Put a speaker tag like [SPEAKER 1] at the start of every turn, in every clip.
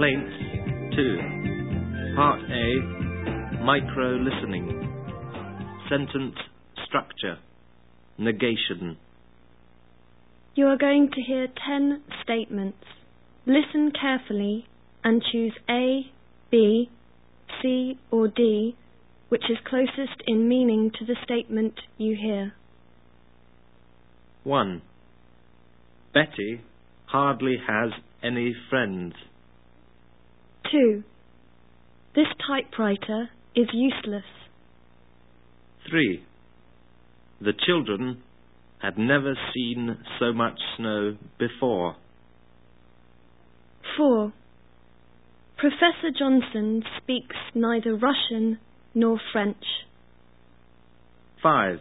[SPEAKER 1] Complaint 2. Part A. Micro-listening. Sentence structure. Negation.
[SPEAKER 2] You are going to hear 10 statements. Listen carefully and choose A, B, C or D, which is closest in meaning to the statement you hear.
[SPEAKER 1] 1. Betty hardly has any friends.
[SPEAKER 2] 2. This typewriter is useless.
[SPEAKER 1] 3. The children had never seen so much snow before.
[SPEAKER 2] 4. Professor Johnson speaks neither Russian nor French.
[SPEAKER 1] 5.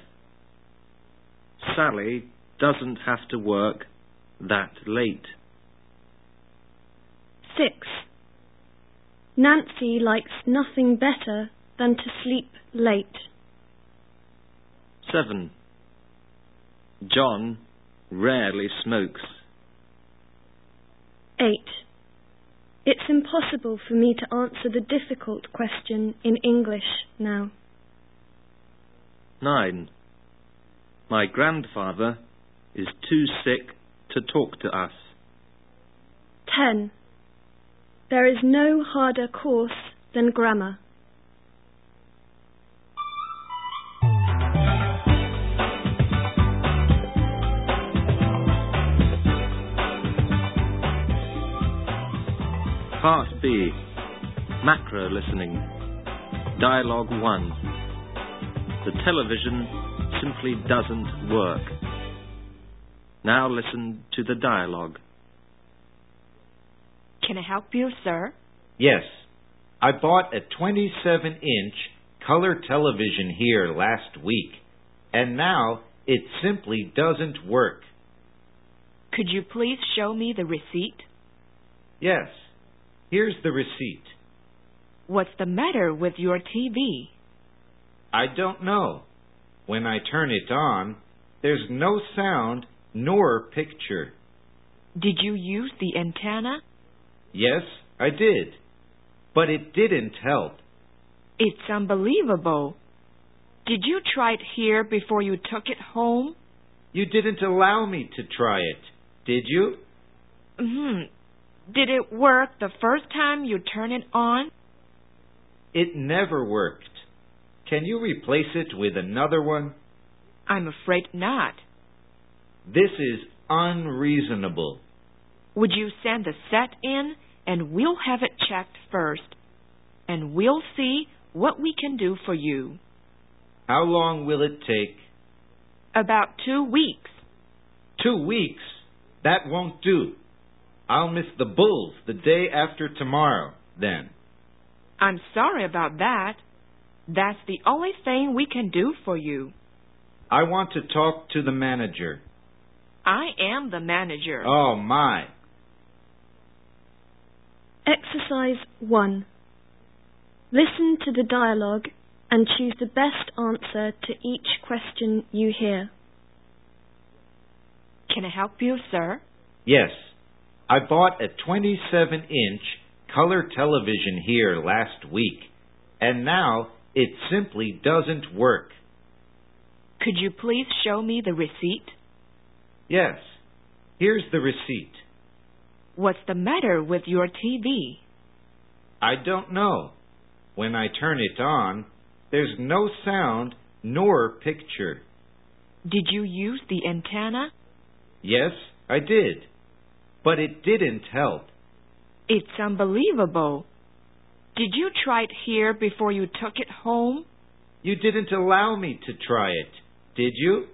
[SPEAKER 1] Sally doesn't have to work that late.
[SPEAKER 2] 6. Nancy likes nothing better than to sleep late.
[SPEAKER 1] 7. John rarely smokes.
[SPEAKER 2] 8. It's impossible for me to answer the difficult question in English now.
[SPEAKER 1] 9. My grandfather is too sick to talk to us.
[SPEAKER 2] 10. There is no harder course than grammar.
[SPEAKER 1] Part B. Macro listening. Dialogue 1. The television simply doesn't work. Now listen to the dialogue.
[SPEAKER 3] Can I help you, sir?
[SPEAKER 4] Yes. I bought a 27-inch color television here last week, and now it simply doesn't work.
[SPEAKER 3] Could you please show me the receipt?
[SPEAKER 4] Yes. Here's the receipt.
[SPEAKER 3] What's the matter with your TV?
[SPEAKER 4] I don't know. When I turn it on, there's no sound nor picture.
[SPEAKER 3] Did you use the antenna?
[SPEAKER 4] Yes, I did. But it didn't help.
[SPEAKER 3] It's unbelievable. Did you try it here before you took it home?
[SPEAKER 4] You didn't allow me to try it, did you?
[SPEAKER 3] Did it work the first time you turned it on?
[SPEAKER 4] It never worked. Can you replace it with another one?
[SPEAKER 3] I'm afraid not.
[SPEAKER 4] This is unreasonable.
[SPEAKER 3] Would you send the set in and we'll have it checked first, and we'll see what we can do for you.
[SPEAKER 4] How long will it take?
[SPEAKER 3] About 2 weeks.
[SPEAKER 4] 2 weeks? That won't do. I'll miss the Bulls the day after tomorrow, then.
[SPEAKER 3] I'm sorry about that. That's the only thing we can do for you.
[SPEAKER 4] I want to talk to the manager.
[SPEAKER 3] I am the manager.
[SPEAKER 4] Oh, my.
[SPEAKER 2] Exercise 1. Listen to the dialogue and choose the best answer to each question you hear.
[SPEAKER 3] Can I help you, sir?
[SPEAKER 4] Yes. I bought a 27-inch color television here last week, and now it simply doesn't work.
[SPEAKER 3] Could you please show me the receipt?
[SPEAKER 4] Yes. Here's the receipt.
[SPEAKER 3] What's the matter with your TV?
[SPEAKER 4] I don't know. When I turn it on, there's no sound nor picture.
[SPEAKER 3] Did you use the antenna?
[SPEAKER 4] Yes, I did. But it didn't help.
[SPEAKER 3] It's unbelievable. Did you try it here before you took it home?
[SPEAKER 4] You didn't allow me to try it, did you?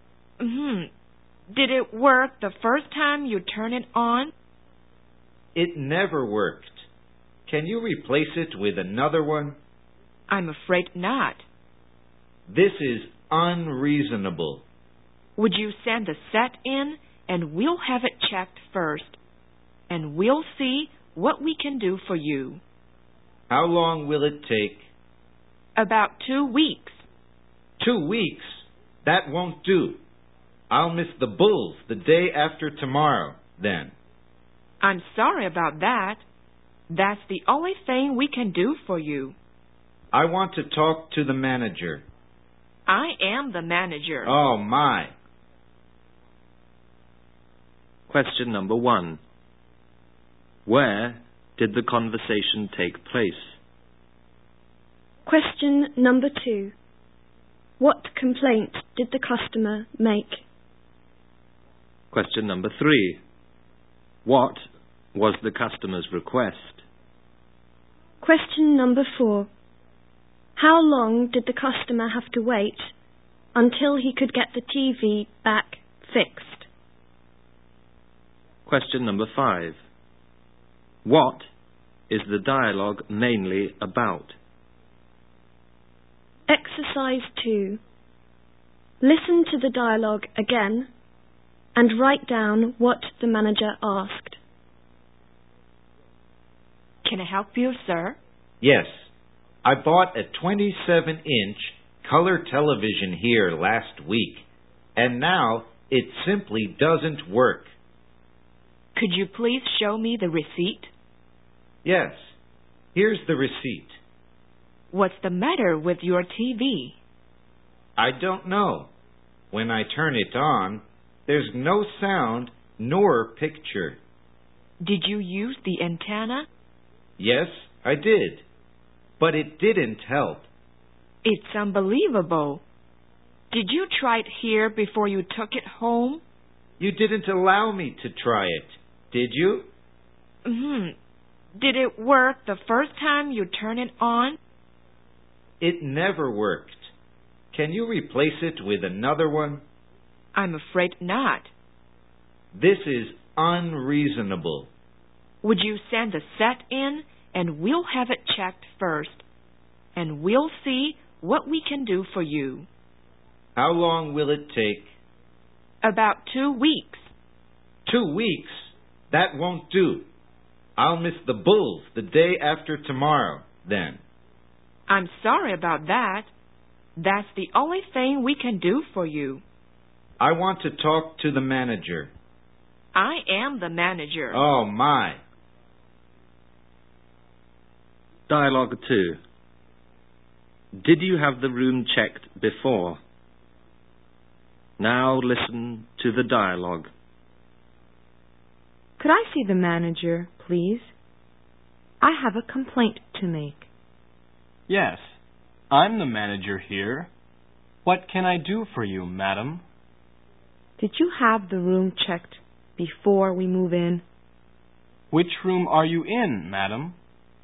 [SPEAKER 3] Did it work the first time you turned it on?
[SPEAKER 4] It never worked. Can you replace it with another one?
[SPEAKER 3] I'm afraid not.
[SPEAKER 4] This is unreasonable.
[SPEAKER 3] Would you send the set in and we'll have it checked first, and we'll see what we can do for you.
[SPEAKER 4] How long will it take?
[SPEAKER 3] About 2 weeks.
[SPEAKER 4] 2 weeks? That won't do. I'll miss the Bulls the day after tomorrow, then.
[SPEAKER 3] I'm sorry about that. That's the only thing we can do for you.
[SPEAKER 4] I want to talk to the manager.
[SPEAKER 3] I am the manager.
[SPEAKER 4] Oh, my.
[SPEAKER 1] Question number 1. Where did the conversation take place?
[SPEAKER 2] Question number 2. What complaint did the customer make?
[SPEAKER 1] Question number 3. What was the customer's request?
[SPEAKER 2] Question number 4. How long did the customer have to wait until he could get the TV back fixed?
[SPEAKER 1] Question number 5. What is the dialogue mainly about?
[SPEAKER 2] Exercise 2. Listen to the dialogue again and write down what the manager asked.
[SPEAKER 3] Can I help you, sir?
[SPEAKER 4] Yes. I bought a 27-inch color television here last week, and now it simply doesn't work.
[SPEAKER 3] Could you please show me the receipt?
[SPEAKER 4] Yes. Here's the receipt.
[SPEAKER 3] What's the matter with your TV?
[SPEAKER 4] I don't know. When I turn it on, there's no sound nor picture.
[SPEAKER 3] Did you use the antenna?
[SPEAKER 4] Yes, I did. But it didn't help.
[SPEAKER 3] It's unbelievable. Did you try it here before you took it home?
[SPEAKER 4] You didn't allow me to try it, did you?
[SPEAKER 3] Did it work the first time you turned it on?
[SPEAKER 4] It never worked. Can you replace it with another one?
[SPEAKER 3] I'm afraid not.
[SPEAKER 4] This is unreasonable.
[SPEAKER 3] Would you send a set in and we'll have it checked first, and we'll see what we can do for you.
[SPEAKER 4] How long will it take?
[SPEAKER 3] About 2 weeks.
[SPEAKER 4] 2 weeks? That won't do. I'll miss the Bulls the day after tomorrow, then.
[SPEAKER 3] I'm sorry about that. That's the only thing we can do for you.
[SPEAKER 4] I want to talk to the manager.
[SPEAKER 3] I am the manager.
[SPEAKER 4] Oh, my.
[SPEAKER 1] Dialogue 2. Did you have the room checked before? Now listen to the dialogue.
[SPEAKER 5] Could I see the manager, please? I have a complaint to make.
[SPEAKER 6] Yes, I'm the manager here. What can I do for you, madam?
[SPEAKER 5] Did you have the room checked before we move in?
[SPEAKER 6] Which room are you in, madam?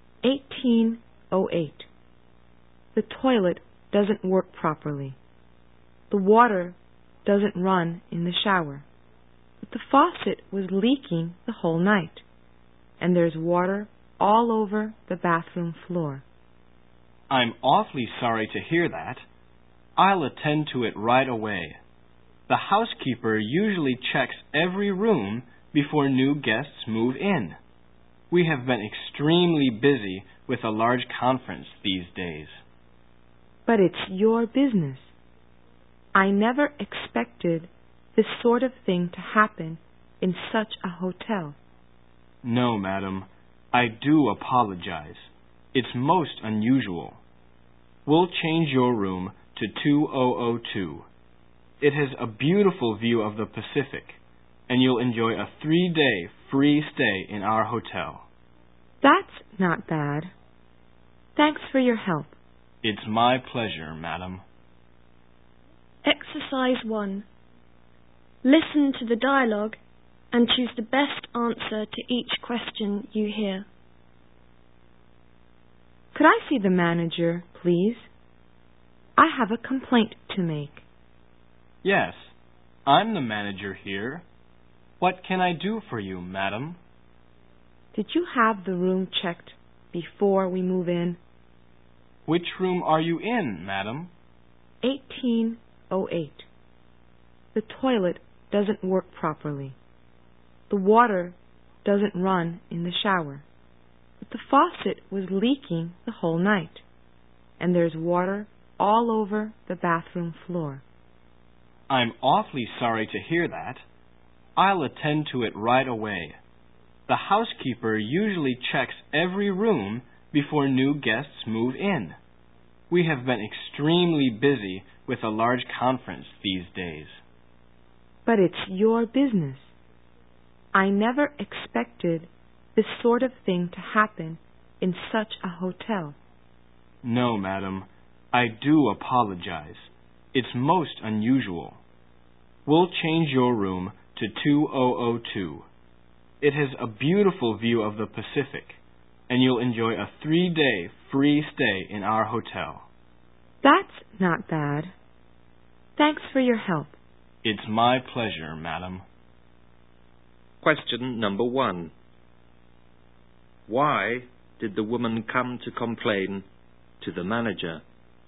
[SPEAKER 5] 1808. The toilet doesn't work properly. The water doesn't run in the shower. But the faucet was leaking the whole night, and there's water all over the bathroom floor.
[SPEAKER 6] I'm awfully sorry to hear that. I'll attend to it right away. The housekeeper usually checks every room before new guests move in. We have been extremely busy with a large conference these days.
[SPEAKER 5] But it's your business. I never expected this sort of thing to happen in such a hotel.
[SPEAKER 6] No, madam. I do apologize. It's most unusual. We'll change your room to 2002. It has a beautiful view of the Pacific, and you'll enjoy a 3-day free stay in our hotel.
[SPEAKER 5] That's not bad. Thanks for your help.
[SPEAKER 6] It's my pleasure, madam.
[SPEAKER 2] Exercise 1. Listen to the dialogue and choose the best answer to each question you hear.
[SPEAKER 5] Could I see the manager, please? I have a complaint to make.
[SPEAKER 6] Yes, I'm the manager here. What can I do for you, madam?
[SPEAKER 5] Did you have the room checked before we move in?
[SPEAKER 6] Which room are you in, madam?
[SPEAKER 5] 1808. The toilet doesn't work properly. The water doesn't run in the shower. But the faucet was leaking the whole night, and there's water all over the bathroom floor.
[SPEAKER 6] I'm awfully sorry to hear that. I'll attend to it right away. The The housekeeper usually checks every room before new guests move in. We have been extremely busy with a large conference these days.
[SPEAKER 5] But it's your business. I never expected this sort of thing to happen in such a hotel.
[SPEAKER 6] No, madam. I do apologize. It's most unusual. We'll change your room to 2002. It has a beautiful view of the Pacific, and you'll enjoy a 3-day free stay in our hotel.
[SPEAKER 5] That's not bad. Thanks for your help.
[SPEAKER 6] It's my pleasure, madam.
[SPEAKER 1] Question number 1. Why did the woman come to complain to the manager?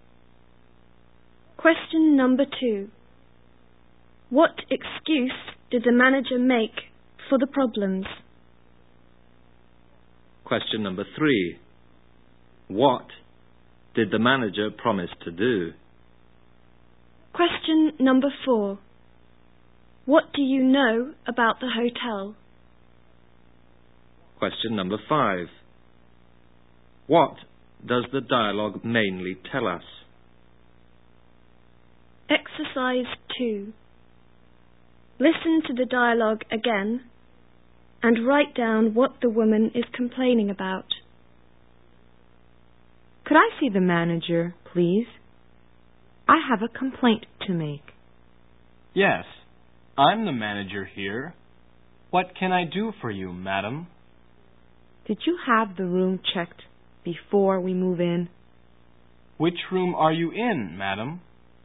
[SPEAKER 2] Question number 2. What excuse did the manager make for the problems?
[SPEAKER 1] Question number 3. What did the manager promise to do?
[SPEAKER 2] Question number 4. What do you know about the hotel?
[SPEAKER 1] Question number 5. What does the dialogue mainly tell us?
[SPEAKER 2] Exercise 2. Listen to the dialogue again and write down what the woman is complaining about.
[SPEAKER 5] Could I see the manager, please? I have a complaint to make.
[SPEAKER 6] Yes, I'm the manager here. What can I do for you, madam?
[SPEAKER 5] Did you have the room checked before we move in?
[SPEAKER 6] Which room are you in, madam?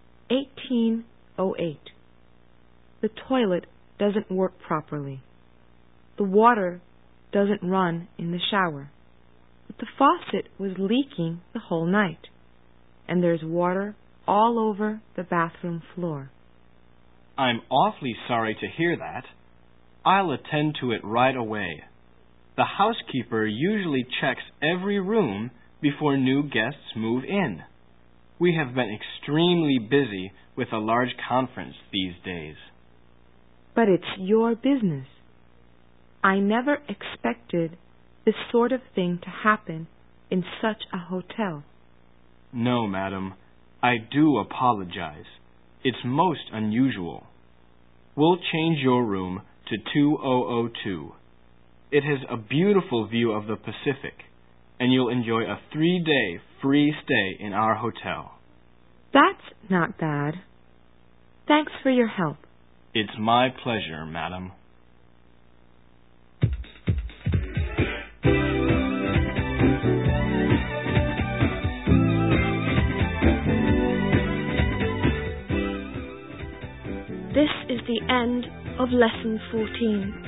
[SPEAKER 5] 1808. The toilet doesn't work properly. The water doesn't run in the shower. But the faucet was leaking the whole night, and there's water all over the bathroom floor.
[SPEAKER 6] I'm awfully sorry to hear that. I'll attend to it right away. The housekeeper usually checks every room before new guests move in. We have been extremely busy with a large conference these days.
[SPEAKER 5] But it's your business. I never expected this sort of thing to happen in such a hotel.
[SPEAKER 6] No, madam. I do apologize. It's most unusual. We'll change your room to 2002. It has a beautiful view of the Pacific, and you'll enjoy a 3-day free stay in our hotel.
[SPEAKER 5] That's not bad. Thanks for your help.
[SPEAKER 6] It's my pleasure, madam.
[SPEAKER 2] This is the end of Lesson 14.